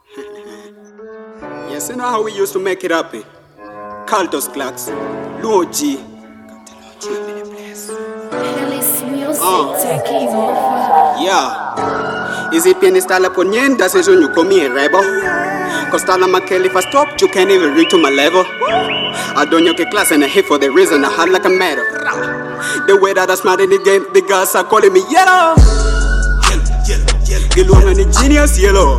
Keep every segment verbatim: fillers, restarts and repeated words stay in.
Yes, you know how we used to make it happen. Cultus Clocks, Lord G. Hellis music Uh. taking over. Yeah. Is it pianist style upon yen? That's a you call me a rebel. Cause Tala McKelly, if I stop, you can't even reach to my level. I don't know your class and I hit for the reason I had like a matter. The way that I smart in the game, the guys are calling me yellow. Gilwang and the genius yellow.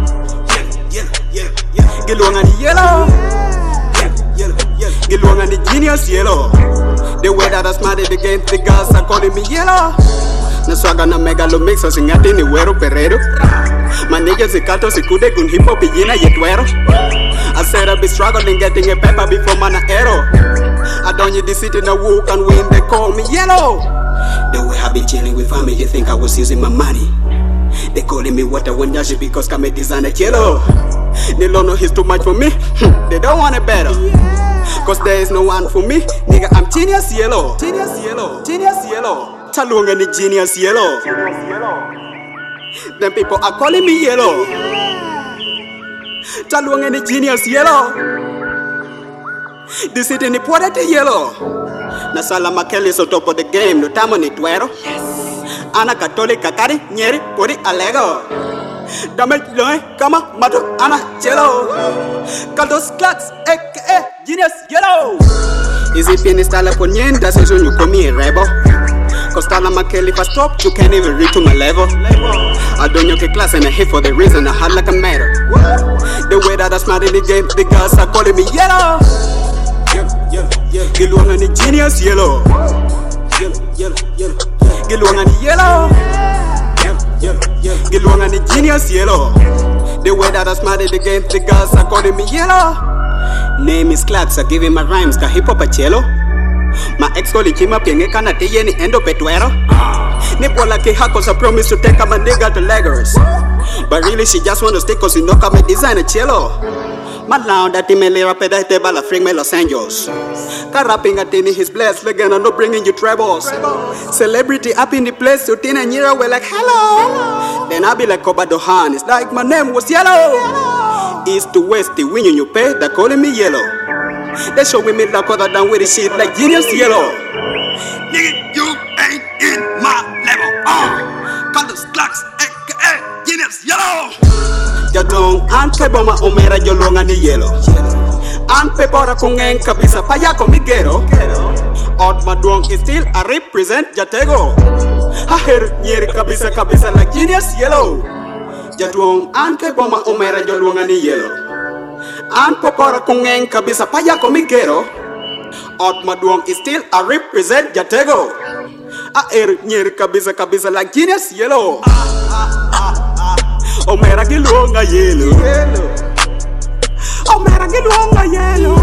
Gilwang and the yellow. Gilwang and the genius yellow. The way that I smart in the game, the guys are calling me yellow. Na swaga na megalo mixo singati ni wero perero. Manija zikato sikude kun hip hop yina yetwero. I said I be struggling getting a paper before mana arrow. I don't need the city na walk and win, they call me yellow. The way I been chilling with family, you think I was using my money. They calling me water when yashi because come a designer yellow. They don't know he's too much for me. They don't want it better. Cause there is no one for me. Nigga, I'm genius yellow. Genius yellow. Genius yellow. Talung and the genius yellow. Then people are calling me yellow. Talung and the genius yellow. The city ni poete yellow. Na Sala McKelly is on top of the game. No time on it tuero. Ana Catholic kakari nyeri pori alego. Dame loe kama matu ana yellow. Cultus Clocks aka genius yellow. Is it pianist style upon yen? That's a you call me a rebel. Cause Tala McKelly, if I stop, you can't even reach to my level. I don't know your class and I hit for the reason I had like a matter. The way that I smart in the game, the guys are calling me yellow. Gilwang and the genius yellow. Gilwang and the yellow. Gilwang and the genius yellow. The way that I smart in the game, the guys are calling me yellow. Name is Clocks, I give him my rhymes, ka hip hop a cello. My ex colleague came up and kana te yeni endo petuero. Nipola ke hakos I promise to take my nigga to Lagos. But really she just wanna stay cause you know come design a cello. Malao that me le rapid that te bala fring me Los Angeles. Ka rapping at in his blessed again and no bringing you trebles. Celebrity up in the place so Tina and Yira were like hello. Then I be like Koba Dohan, it's like my name was yellow. East to west, the win you pay, they're calling me yellow. They show me like other than with the shit like genius yellow. Nigga, you ain't in my level. Uh, Cultus Clocks, aka genius yellow. Jadong an keboma omera jolonga ni yellow. An pepora kungen kabisa payako migero. Odd maduong is still I represent Jatego. I hear nyeri kabisa kabisa like genius yellow. Jadong an keboma omera jolonga ni yellow. An popora kungen kabisa payako migero. Odd maduong is still I represent Jatego. I hear nyeri kabisa kabisa like genius yellow. Omera gilonga yellow. Omera gilonga yellow.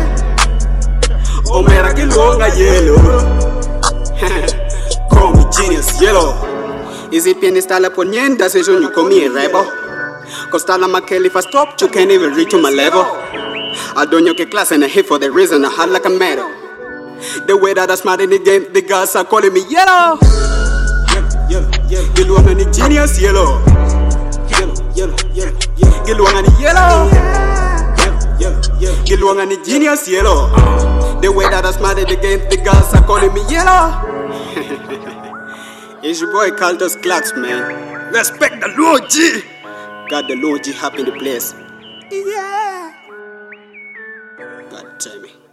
Omera gilonga yellow. Call me genius yellow. Is it pianist style upon yen? That's a you call me a rebel. Cause Tala McKelly, if I stop, you can't even reach to my level. I don't know your class and I hit for the reason I had like a matter. The way that I smart in the game, the guys are calling me yellow. Gilwang and the genius yellow. Gilwang and the yellow. Gilwang and the genius yellow. The way that I smart in the game, the guys are calling me yellow. It's your boy Cultus Clocks, man. Respect the Lord G. Got the Lord G up in the place. Yeah. God damn it.